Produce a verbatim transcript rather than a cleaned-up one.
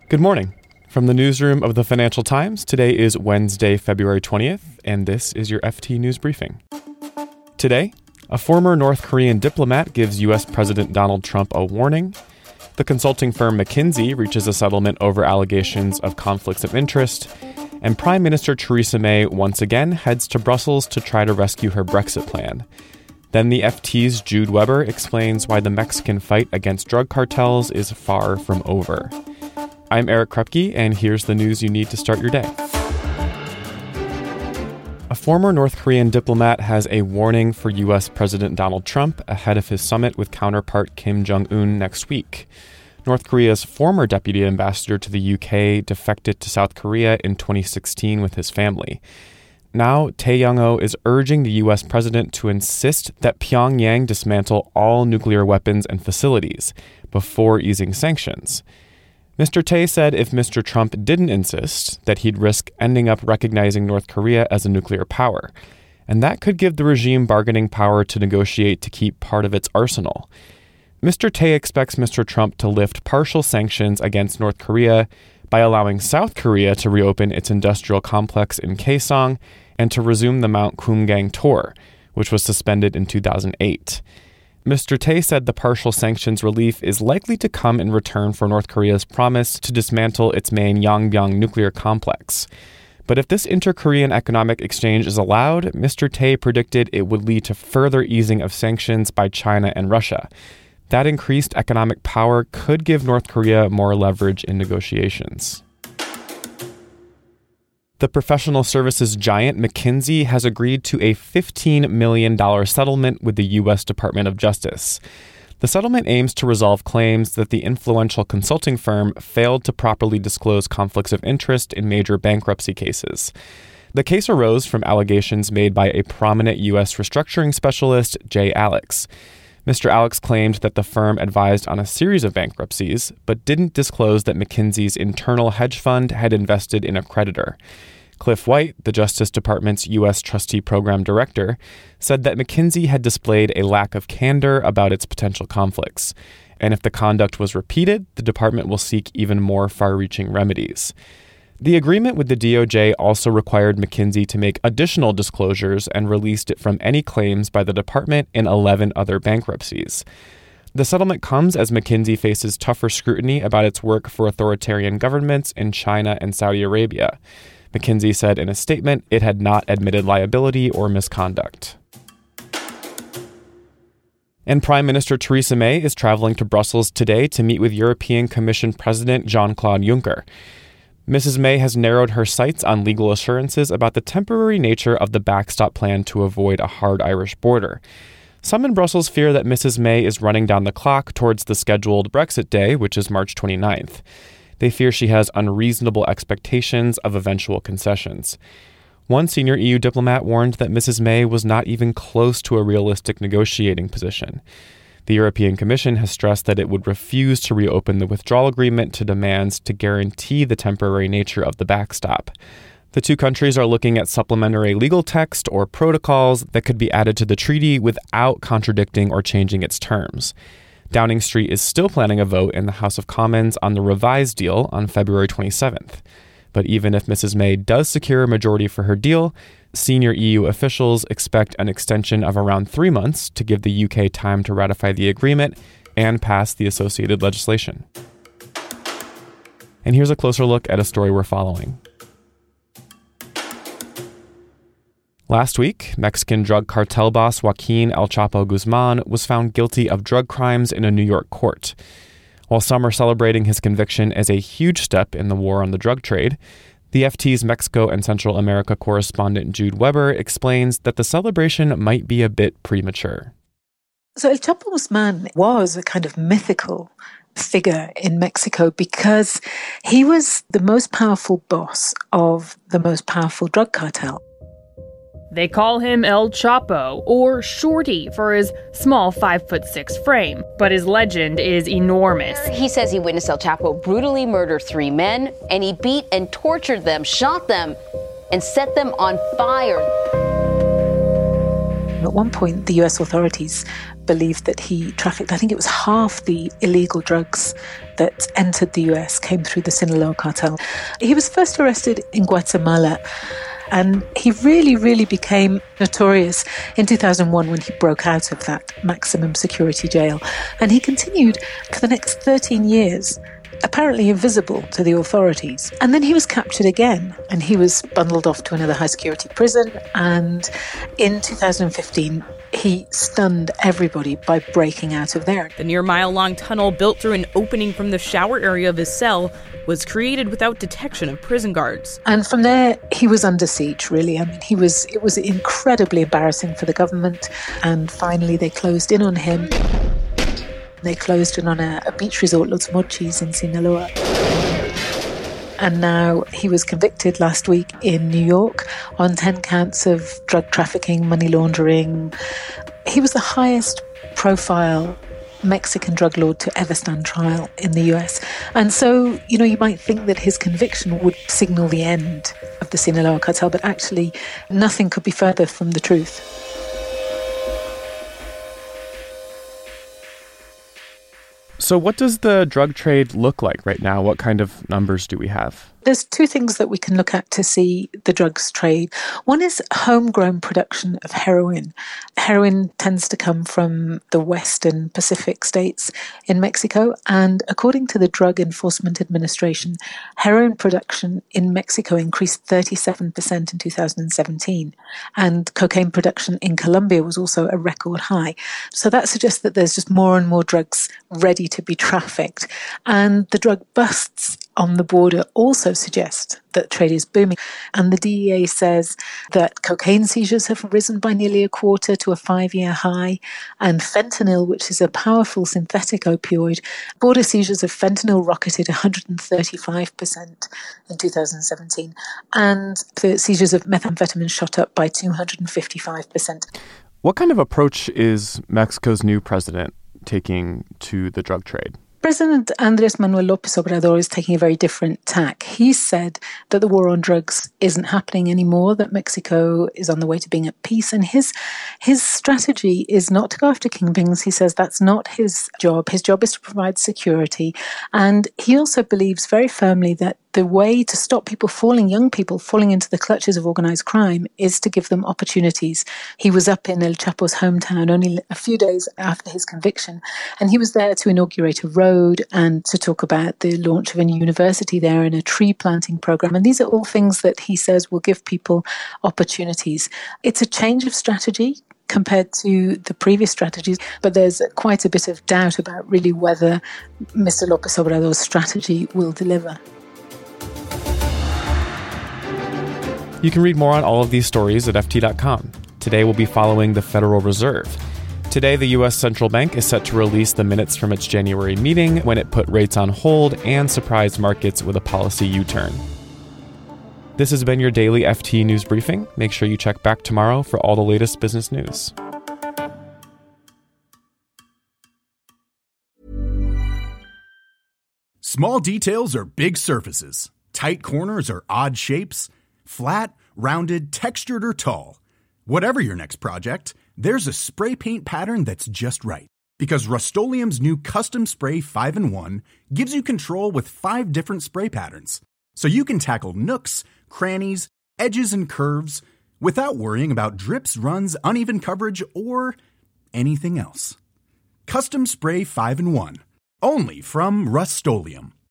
Good morning. From the newsroom of the Financial Times, today is Wednesday, February twentieth, and this is your F T News Briefing. Today, a former North Korean diplomat gives U S President Donald Trump a warning. The consulting firm McKinsey reaches a settlement over allegations of conflicts of interest. And Prime Minister Theresa May once again heads to Brussels to try to rescue her Brexit plan. Then the F T's Jude Weber explains why the Mexican fight against drug cartels is far from over. I'm Eric Krupke, and here's the news you need to start your day. A former North Korean diplomat has a warning for U S President Donald Trump ahead of his summit with counterpart Kim Jong-un next week. North Korea's former deputy ambassador to the U K defected to South Korea in twenty sixteen with his family. Now, Tae Young-oh is urging the U S president to insist that Pyongyang dismantle all nuclear weapons and facilities before easing sanctions. Mister Tae said if Mister Trump didn't insist, that he'd risk ending up recognizing North Korea as a nuclear power, and that could give the regime bargaining power to negotiate to keep part of its arsenal. Mister Tae expects Mister Trump to lift partial sanctions against North Korea by allowing South Korea to reopen its industrial complex in Kaesong and to resume the Mount Kumgang tour, which was suspended in two thousand eight. Mister Tae said the partial sanctions relief is likely to come in return for North Korea's promise to dismantle its main Yongbyon nuclear complex. But if this inter-Korean economic exchange is allowed, Mister Tae predicted it would lead to further easing of sanctions by China and Russia. That increased economic power could give North Korea more leverage in negotiations. The professional services giant McKinsey has agreed to a fifteen million dollars settlement with the U S Department of Justice. The settlement aims to resolve claims that the influential consulting firm failed to properly disclose conflicts of interest in major bankruptcy cases. The case arose from allegations made by a prominent U S restructuring specialist, Jay Alex. Mister Alex claimed that the firm advised on a series of bankruptcies, but didn't disclose that McKinsey's internal hedge fund had invested in a creditor. Cliff White, the Justice Department's U S Trustee Program Director, said that McKinsey had displayed a lack of candor about its potential conflicts. And if the conduct was repeated, the department will seek even more far-reaching remedies. The agreement with the D O J also required McKinsey to make additional disclosures and released it from any claims by the department in eleven other bankruptcies. The settlement comes as McKinsey faces tougher scrutiny about its work for authoritarian governments in China and Saudi Arabia. McKinsey said in a statement it had not admitted liability or misconduct. And Prime Minister Theresa May is traveling to Brussels today to meet with European Commission President Jean-Claude Juncker. Missus May has narrowed her sights on legal assurances about the temporary nature of the backstop plan to avoid a hard Irish border. Some in Brussels fear that Missus May is running down the clock towards the scheduled Brexit day, which is March twenty-ninth. They fear she has unreasonable expectations of eventual concessions. One senior E U diplomat warned that Missus May was not even close to a realistic negotiating position. The European Commission has stressed that it would refuse to reopen the withdrawal agreement to demands to guarantee the temporary nature of the backstop. The two countries are looking at supplementary legal text or protocols that could be added to the treaty without contradicting or changing its terms. Downing Street is still planning a vote in the House of Commons on the revised deal on February twenty-seventh. But even if Missus May does secure a majority for her deal, senior E U officials expect an extension of around three months to give the U K time to ratify the agreement and pass the associated legislation. And here's a closer look at a story we're following. Last week, Mexican drug cartel boss Joaquin El Chapo Guzman was found guilty of drug crimes in a New York court. While some are celebrating his conviction as a huge step in the war on the drug trade, the F T's Mexico and Central America correspondent Jude Weber explains that the celebration might be a bit premature. So El Chapo Guzman was a kind of mythical figure in Mexico because he was the most powerful boss of the most powerful drug cartel. They call him El Chapo, or Shorty, for his small five foot six frame, but his legend is enormous. He says he witnessed El Chapo brutally murder three men, and he beat and tortured them, shot them, and set them on fire. At one point, the U S authorities believed that he trafficked, I think it was half the illegal drugs that entered the U S came through the Sinaloa cartel. He was first arrested in Guatemala, and he really, really became notorious in two thousand one when he broke out of that maximum security jail. And he continued for the next thirteen years, apparently invisible to the authorities. And then he was captured again, and he was bundled off to another high-security prison. And in two thousand fifteen, he stunned everybody by breaking out of there. The near-mile-long tunnel built through an opening from the shower area of his cell was created without detection of prison guards. And from there, he was under siege, really. I mean, he was. It was incredibly embarrassing for the government. And finally, they closed in on him. They closed in on a, a beach resort, Los Mochis in Sinaloa. And now he was convicted last week in New York on ten counts of drug trafficking, money laundering. He was the highest profile Mexican drug lord to ever stand trial in the U S. And so, you know, you might think that his conviction would signal the end of the Sinaloa cartel, but actually nothing could be further from the truth. So what does the drug trade look like right now? What kind of numbers do we have? There's two things that we can look at to see the drugs trade. One is homegrown production of heroin. Heroin tends to come from the western Pacific states in Mexico, and according to the Drug Enforcement Administration, heroin production in Mexico increased thirty-seven percent in two thousand seventeen, and cocaine production in Colombia was also a record high. So that suggests that there's just more and more drugs ready to be trafficked, and the drug busts on the border also suggest that trade is booming. And the D E A says that cocaine seizures have risen by nearly a quarter to a five-year high, and fentanyl, which is a powerful synthetic opioid, border seizures of fentanyl rocketed one hundred thirty-five percent in two thousand seventeen, and the seizures of methamphetamine shot up by two hundred fifty-five percent. What kind of approach is Mexico's new president taking to the drug trade? President Andrés Manuel López Obrador is taking a very different tack. He said that the war on drugs isn't happening anymore, that Mexico is on the way to being at peace. And his his strategy is not to go after kingpins. He says that's not his job. His job is to provide security. And he also believes very firmly that the way to stop people falling, young people falling into the clutches of organized crime, is to give them opportunities. He was up in El Chapo's hometown only a few days after his conviction, and he was there to inaugurate a road and to talk about the launch of a new university there and a tree planting program. And these are all things that he says will give people opportunities. It's a change of strategy compared to the previous strategies, but there's quite a bit of doubt about really whether Mister López Obrador's strategy will deliver. You can read more on all of these stories at F T dot com. Today we'll be following the Federal Reserve. Today, the U S Central Bank is set to release the minutes from its January meeting when it put rates on hold and surprised markets with a policy U-turn. This has been your daily F T News Briefing. Make sure you check back tomorrow for all the latest business news. Small details are big surfaces. Tight corners are odd shapes. Flat, rounded, textured, or tall. Whatever your next project, there's a spray paint pattern that's just right. Because Rust-Oleum's new Custom Spray five in one gives you control with five different spray patterns. So you can tackle nooks, crannies, edges, and curves without worrying about drips, runs, uneven coverage, or anything else. Custom Spray five in one. Only from Rust-Oleum.